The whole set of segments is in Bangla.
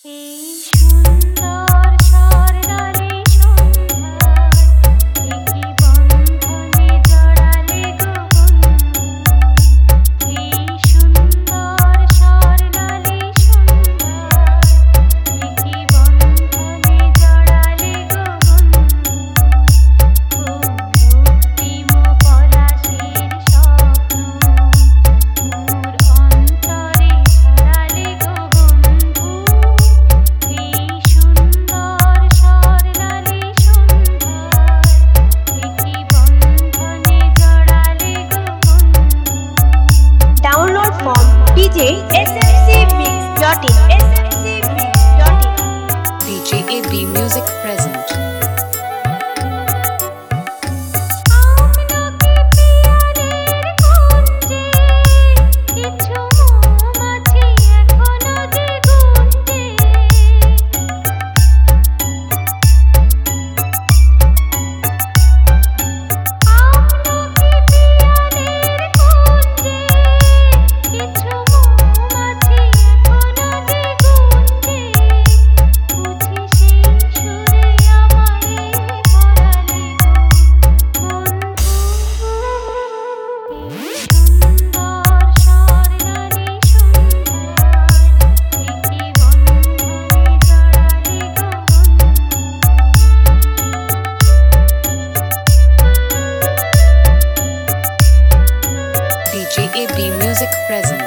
এই সুন্দর স্বর্ণালী সন্ধ্যায় একি বন্ধনে জড়ালে গো বন্ধু। এই সুন্দর স্বর্ণালী সন্ধ্যায় একি বন্ধনে জড়ালে গো বন্ধু। খুব রক্তিম পলাশের স্বপ্ন মোর অন্তরে ছড়ালে গো বন্ধু। এই সুন্দর স্বর্ণালী সন্ধ্যায় একি বন্ধনে জড়ালে গো বন্ধু। Download from djsmcmix.in. DJ AB Music present. আমলকি পিয়ালের কুঞ্জে কিছু মৌমাছি এখনো যে গুঞ্জে। আমলকি পিয়ালের কুঞ্জে কিছু মৌমাছি এখনো যে গুঞ্জে। বুঝি সেই সুরে আমারে ভরালে গো বন্ধু। এই সুন্দর স্বর্ণালী সন্ধ্যায় একি বন্ধনে জড়ালে গো DJ AB Music present.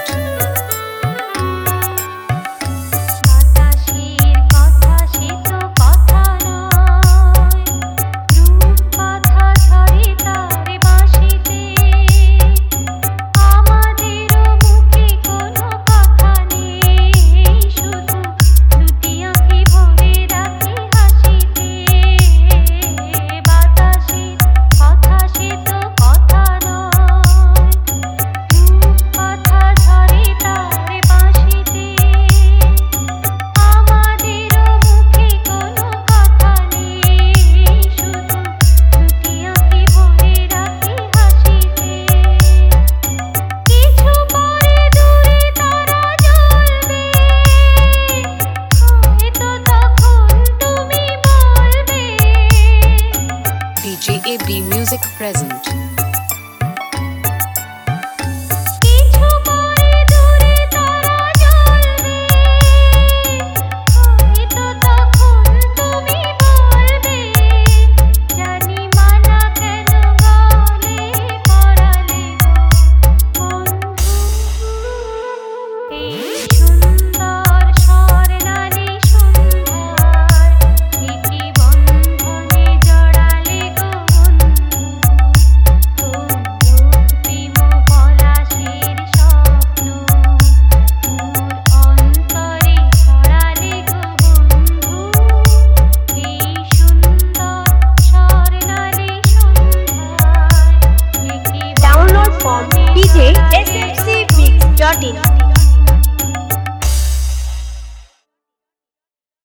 বাতাসের কথা সে তো কথা নয়, রূপকথা ঝরে তার বাঁশিতে। আমাদেরও মুখে কোনো কথা নেই, শুধু দুটি আঁখি ভরে রাখি হাসিতে। বাতাসের কথা সে তো কথা নয়, রূপকথা ঝরে তার বাঁশিতে। আমাদেরও মুখে কোনো কথা নেই, শুধু দুটি আঁখি ভরে রাখি হাসিতে। কিছু পরে দূরে তারা জ্বলবে, হয়তো তখন তুমি বলবে। DJ AB Music present.